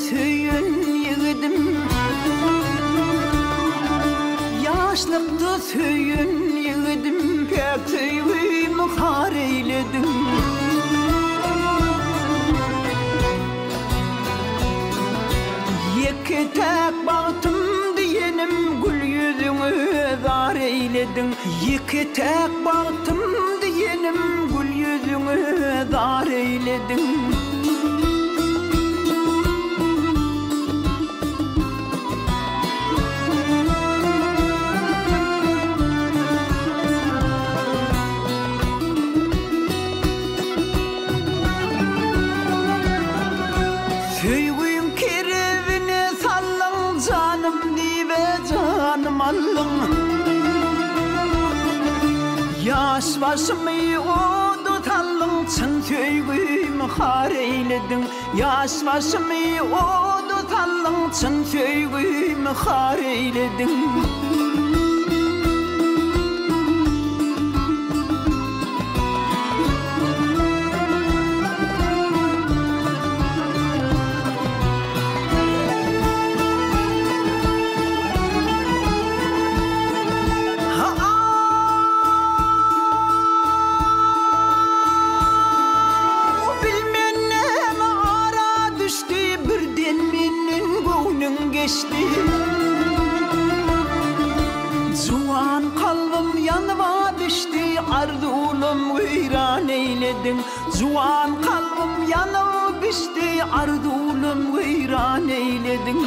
söyün yiğidim, yaşlıkta söyün yiğidim, pek tüyümü har eyledim. Yeki tek baktım diyenim, gül yüzünü zar eyledin. Yeki tek baktım diyenim, gül yüzünü zar eyledin. Söygün kerevine sallın canım diye canım allın. Yaş başımı odu tallın, çın söygümü har eyledin. Yaş başımı odu tallın, çın söygümü har eyledin. Zuan kalbim yanıma düştü, ardulum veyran eyledin. Zuan kalbim yanıma düştü, ardulum veyran eyledin.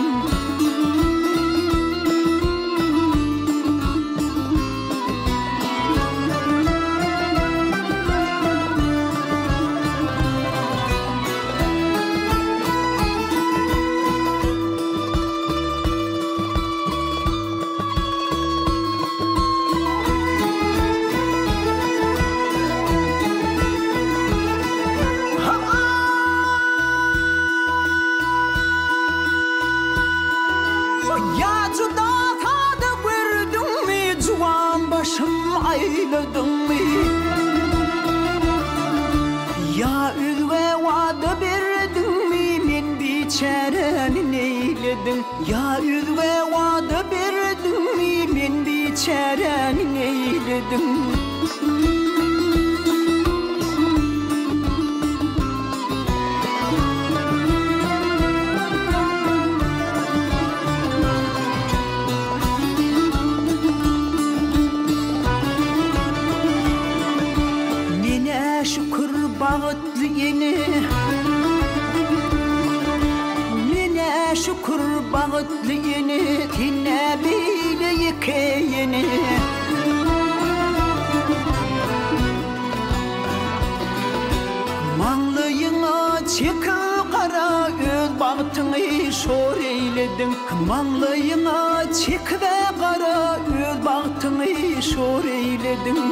Ya üzve vadı verdin mi, men biçarenin eyledin. Ya üzve vadı verdin mi, men biçarenin eyledin. Bağıtlı yeni, mine şükür bağıtlı yeni, dinle bile yekeyeni. Manlıyına çıkı kara, öz bağıtını şor eyledin. Manlıyına çık ve kara, öz bağıtını şor eyledin.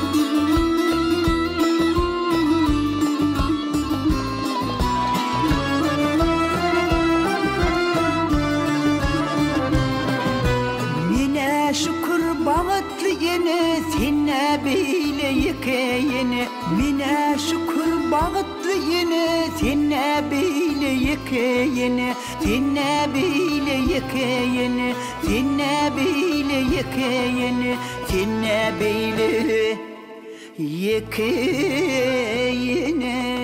Bağıtlı yeni, senne bile yekeyeni. Mine şükür bağıtlı yeni, senne bile yekeyeni. Senne bile yekeyeni, senne bile yekeyeni. Senne bile yekeyeni.